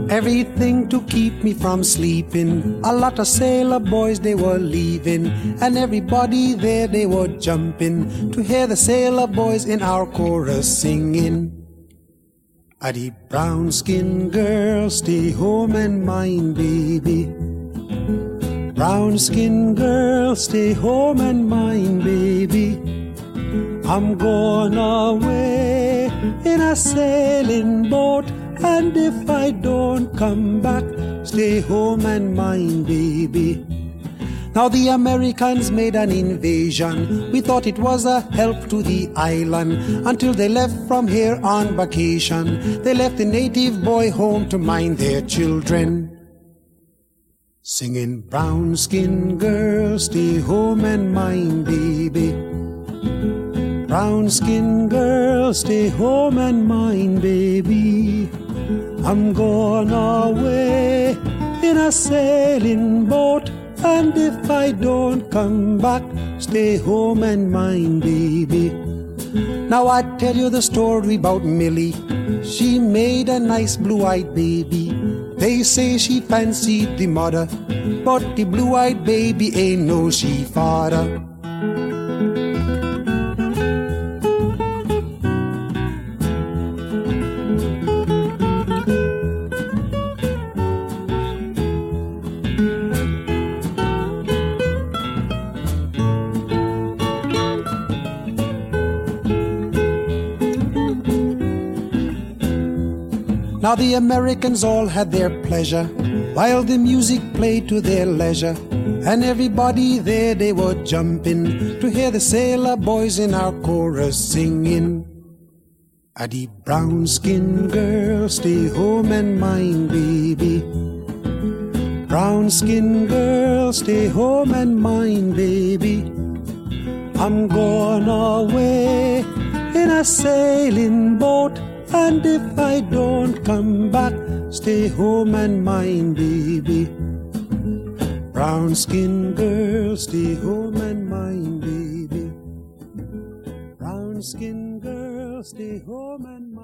Everything to keep me from sleeping. A lot of sailor boys, they were leaving, and everybody there, they were jumping to hear the sailor boys in our chorus singing. A the brown-skinned girl, stay home and mind baby. Brown-skinned girl, stay home and mind baby. I'm going away in a sailing boat, and if I don't come back, stay home and mind baby. Now the Americans made an invasion. We thought it was a help to the island, until they left from here on vacation. They left the native boy home to mind their children, singing, brown-skinned girl, stay home and mind baby. Brown-skinned girl, stay home and mind baby. I'm going away in a sailing boat, and if I don't come back, stay home and mind baby. Now I tell you the story about Millie. She made a nice blue-eyed baby. They say she fancied the mother, but the blue-eyed baby ain't no she father. Now the Americans all had their pleasure, while the music played to their leisure, and everybody there, they were jumping to hear the sailor boys in our chorus singing. A the brown-skinned girl, stay home and mind baby. Brown-skinned girl, stay home and mind baby. I'm going away in a sailing boat, and if I don't come back, stay home and mind baby. Brown-skinned girl, stay home and mind baby. Brown-skinned girl, stay home and